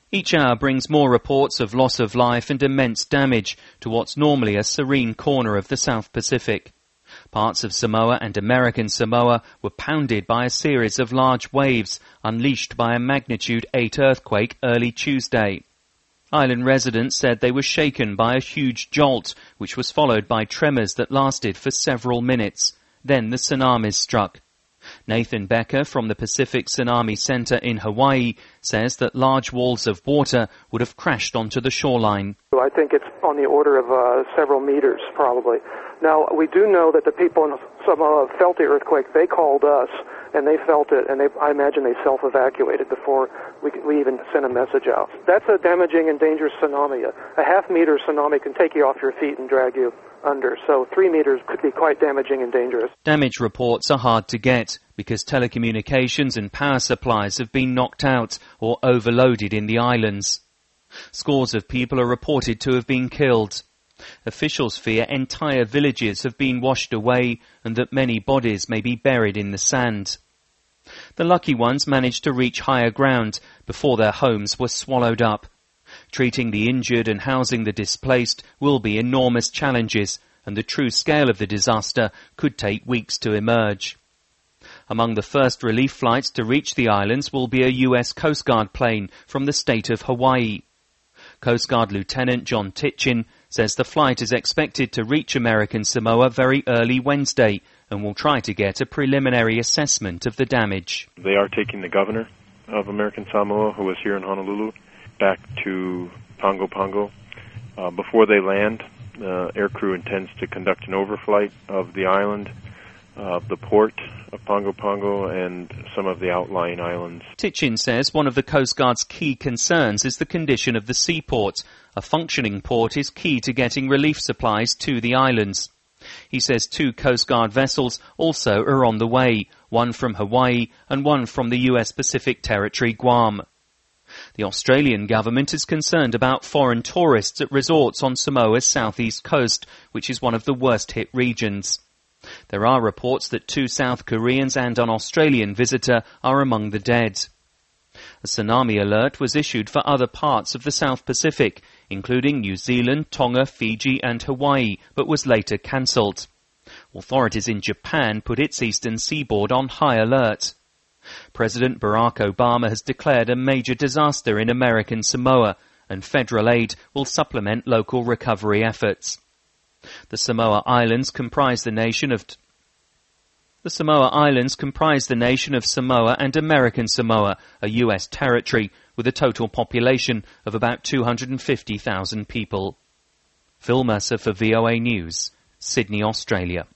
Each hour brings more reports of loss of life and immense damage to what's normally a serene corner of the South Pacific. Parts of Samoa and American Samoa were pounded by a series of large waves unleashed by a magnitude 8 earthquake early Tuesday. Island residents said they were shaken by a huge jolt, which was followed by tremors that lasted for several minutes. Then the tsunamis struck. Nathan Becker from the Pacific Tsunami Center in Hawaii says that large walls of water would have crashed onto the shoreline. I think it's on the order of several meters, probably. Now, we do know that the people in Samoa felt the earthquake. They called us, and they felt it, and I imagine they self-evacuated before we even sent a message out. That's a damaging and dangerous tsunami. A half-meter tsunami can take you off your feet and drag you under, so 3 meters could be quite damaging and dangerous. Damage reports are hard to get because telecommunications and power supplies have been knocked out or overloaded in the islands. Scores of people are reported to have been killed. Officials fear entire villages have been washed away and that many bodies may be buried in the sand. The lucky ones managed to reach higher ground before their homes were swallowed up. Treating the injured and housing the displaced will be enormous challenges, and the true scale of the disaster could take weeks to emerge. Among the first relief flights to reach the islands will be a U.S. Coast Guard plane from the state of Hawaii. Coast Guard Lieutenant John Titchin says the flight is expected to reach American Samoa very early Wednesday and will try to get a preliminary assessment of the damage. They are taking the governor of American Samoa, who was here in Honolulu, back to Pago Pago. Before they land, aircrew intends to conduct an overflight of the island, the port of Pago Pago, and some of the outlying islands. Titchin says one of the Coast Guard's key concerns is the condition of the seaport. A functioning port is key to getting relief supplies to the islands. He says 2 Coast Guard vessels also are on the way, one from Hawaii and one from the U.S. Pacific Territory, Guam. The Australian government is concerned about foreign tourists at resorts on Samoa's southeast coast, which is one of the worst-hit regions. There are reports that 2 South Koreans and an Australian visitor are among the dead. A tsunami alert was issued for other parts of the South Pacific, including New Zealand, Tonga, Fiji and Hawaii, but was later cancelled. Authorities in Japan put its eastern seaboard on high alert. President Barack Obama has declared a major disaster in American Samoa, and federal aid will supplement local recovery efforts. The Samoa Islands comprise the nation of Samoa and American Samoa, a U.S. territory with a total population of about 250,000 people. Phil Mercer for VOA News, Sydney, Australia.